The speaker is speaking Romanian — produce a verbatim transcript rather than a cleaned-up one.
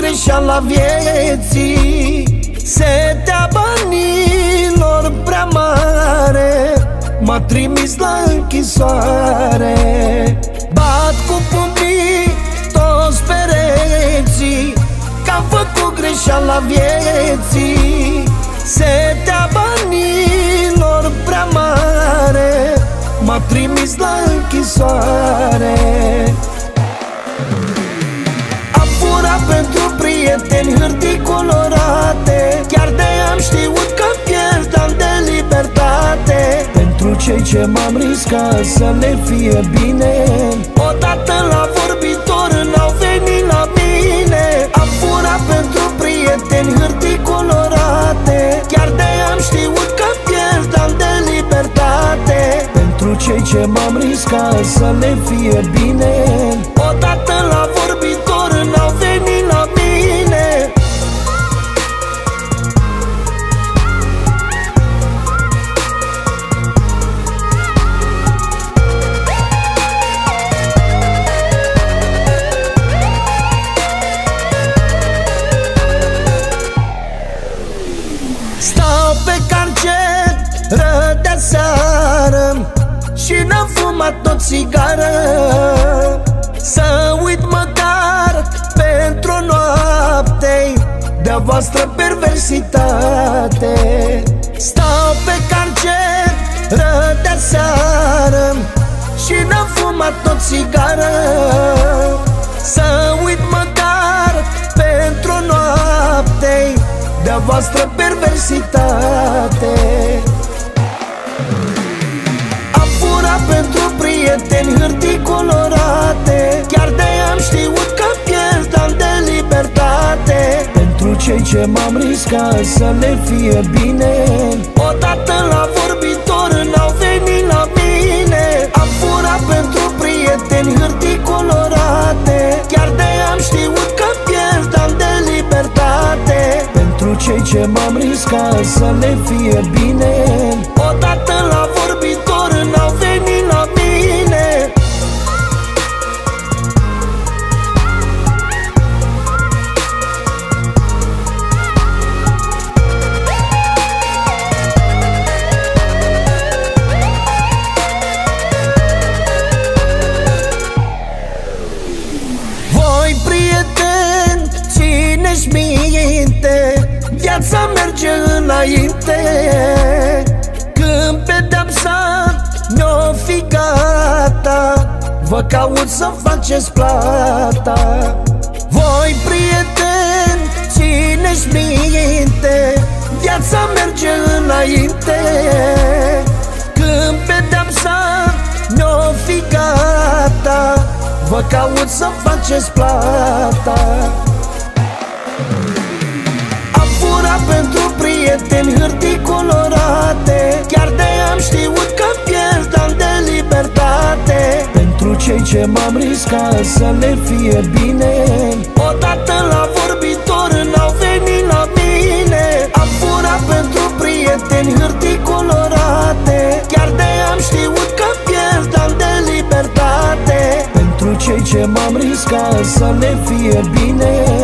greșeala vieții, setea banilor prea mare m-a trimis la închisoare. Bat cu pumnii toți pereții, că-am făcut greșeala vieții, setea banilor prea mare m-a trimis la închisoare. Am furat pentru prieteni hârtii colorate, chiar de-am știut că pierd ani de libertate. Pentru cei ce m-am riscat să le fie bine, odată la vorbitor n-au venit la mine. Am furat pentru prieteni hârtii colorate, chiar de-am știut că pierd ani de libertate. Pentru cei ce m-am riscat să le fie bine, odată la vorbitor n-au venit la mine. Stau pe carceră de seară și n-am fumat o țigară, să uit măcar pentru o noapte de-a voastră perversitate. Stau pe carceră de seară și n-am fumat o țigară, să uit măcar pentru o noapte de-a voastră perversitate. Am furat pentru prieteni hârtii colorate, chiar de-am știut că pierd ani de libertate. Pentru cei ce m-am riscat să le fie bine, odată la vorbitor n-au venit la mine. Am furat pentru prieteni hârtii colorate, chiar de-am știut că pierd ani de libertate. Pentru cei ce m-am riscat să le fie bine, odată la vorbitor n-au venit la mine. Voi, prieteni, țineți minte, viața merge înainte. Când pedepsa ne-o fi gata, vă caut să faceți plata. Voi, prieteni, țineți minte, viața merge înainte. Când pedepsa ne-o fi gata, vă caut să faceți plata. Am furat pentru prieteni hârtii colorate, chiar de-am știut că pierd ani de libertate. Pentru cei ce m-am riscat să le fie bine, odată la vorbitor n-au venit la mine. Am furat pentru prieteni hârtii colorate, chiar de-am știut că pierd ani de libertate. Pentru cei ce m-am riscat să le fie bine,